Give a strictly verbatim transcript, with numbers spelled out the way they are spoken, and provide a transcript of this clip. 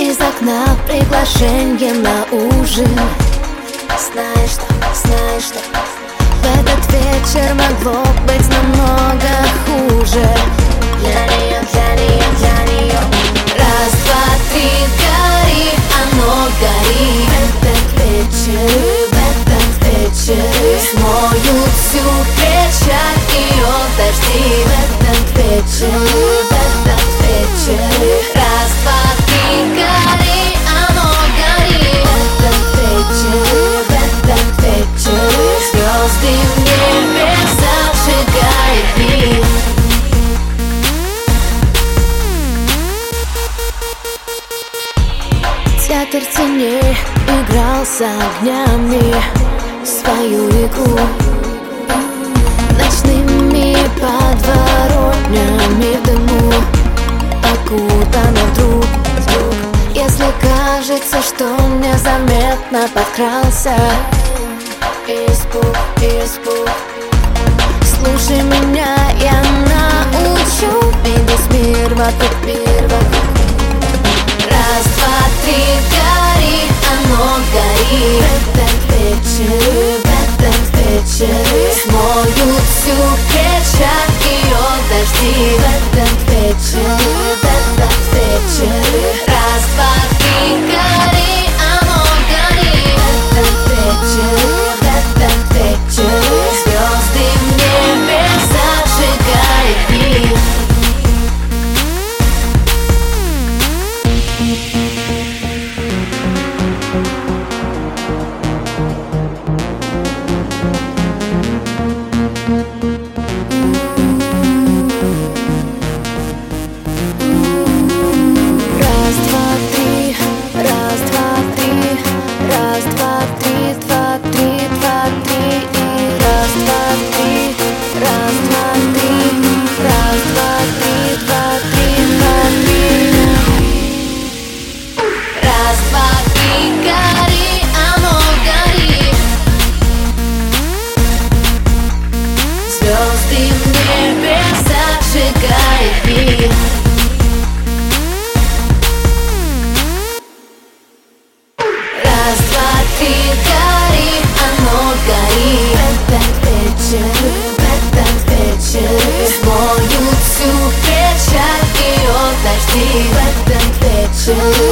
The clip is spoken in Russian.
из окна приглашенье на ужин. Знаешь что, знаешь что, в этот вечер могло быть намного хуже. Для нее, для нее, для нее. Раз, два, три, гори, оно гори. В этот вечер, в этот вечер смоют всю печаль ее дожди. В этот вечер, в этот вечер. Раз, два, три, гори, оно гори. В этот вечер, в этот вечер звезды в небе зажигает мир. Театр теней играл с огнями свою игру. Ночными подворотнями в дыму окутана вдруг. Если кажется, что незаметно подкрался испуг, испуг, слушай меня, я научу видеть мир вокруг, мир вокруг. Раз, два, три, гори, оно гори. В этот вечер, в этот вечер смоют всю печаль ее дожди. В этот вечер, в этот вечер. Раз, два, три, гори, оно гори. В этот вечер, в этот вечер звезды в небе зажигает мир. Звезды в небе зажигает мир. Раз, два, три, гори, оно гори. В этот вечер, в этот вечер смоют всю печаль ее дожди. В этот вечер.